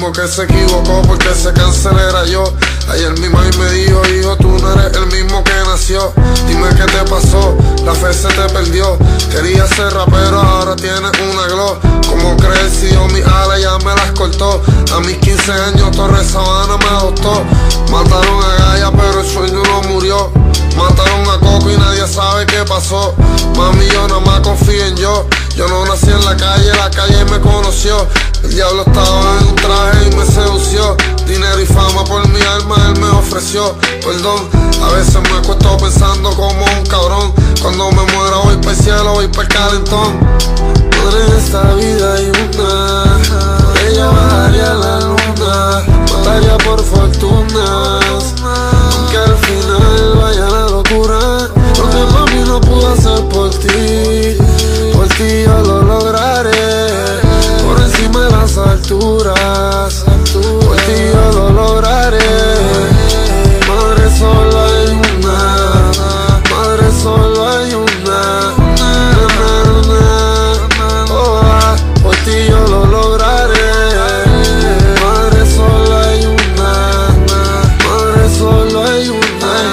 mismo que se equivocó porque ese cáncer era yo. Ayer mi mãe me dijo, hijo, tú no eres el mismo que nació. Dime qué te pasó, la fe se te perdió. Quería ser rapero, ahora tienes una glow. ¿Cómo crees si yo mis alas ya me las cortó? A mis 15 años Torres Sabana me adoptó. Mataron a Gaia pero el sueño no murió. Mataron a Coco y nadie sabe qué pasó. Mami, yo nada más confío en yo. Yo no nací en la calle me conoció. El diablo estaba en un traje y me sedució. Dinero y fama por mi alma él me ofreció. Perdón, a veces me acuesto pensando como un cabrón. Cuando me muera voy para el cielo, voy para el calentón. Madre, en esta vida hay una, por ella bajaría la luna, mataría por fortunas, aunque al final vaya la locura. Lo que mami no pudo hacer por ti yo lo lograré, por encima de las alturas, por ti yo lo lograré. Madre, solo hay una, madre, solo hay una, por ti yo lo lograré. Madre, solo hay una, madre, solo hay una,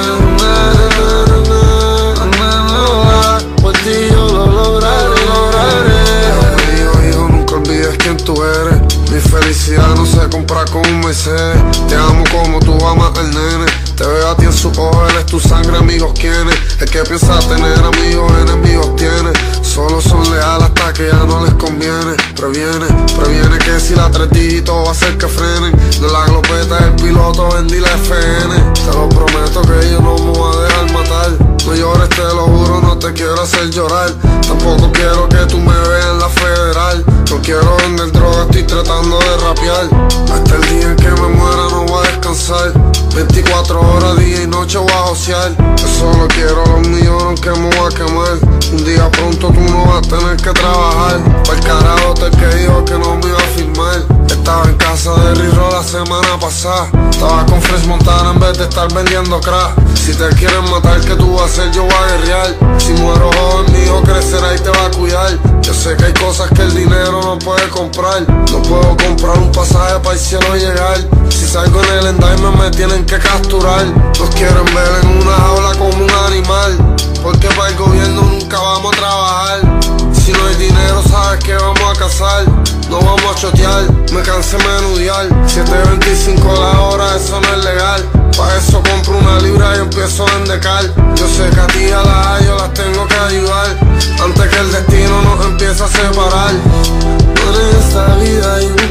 por ti yo lo lograré. Hijo, nunca olvides quién tú eres. Mi felicidad no se compra con un Mercedes. Te amo como tú amas al nene. Te veo a ti en sus ojos, él es tu sangre, amigos quienes. El que piensa tener amigos, enemigos tiene. Solo son leales hasta que ya no les conviene. Previene que si la 3 dígitos va a hacer que frenen. De la glopeta el piloto vendí la FN. Te lo prometo que yo no me voy a dejar matar. No llores, te lo juro, no te quiero hacer llorar. Tampoco quiero que tú me veas en la federal. No quiero vender droga, estoy tratando de rapear. Hasta el día en que me muera no voy a descansar. 24 horas, día y noche voy a josear. Yo solo quiero los millones que me voy a quemar. Un día pronto tú no vas a tener que trabajar. Pa'l carajo el que dijo que no me iba a firmar. Estaba en casa de Riro la semana pasada. Estaba con Fresh Montana en vez de estar vendiendo crack. Si te quieren matar, ¿qué tú vas a hacer? Yo voy a guerrear. Si muero joven, mi hijo crecerá y te va a cuidar. Yo sé que hay cosas que el dinero no puede comprar. No puedo comprar un pasaje para el cielo llegar. Si salgo en el indictment me tienen que capturar. Nos quieren ver en una jaula como un animal, porque para el gobierno nunca vamos a trabajar. Si no hay dinero sabes que vamos a cazar. No vamos a chotear, me cansé menudear. 7.25 la hora, eso no es legal. Pa' eso compro una libra y empiezo a endecar. Yo sé que a ti a las yo las tengo que ayudar, antes que el destino nos empiece a separar. En esta vida hay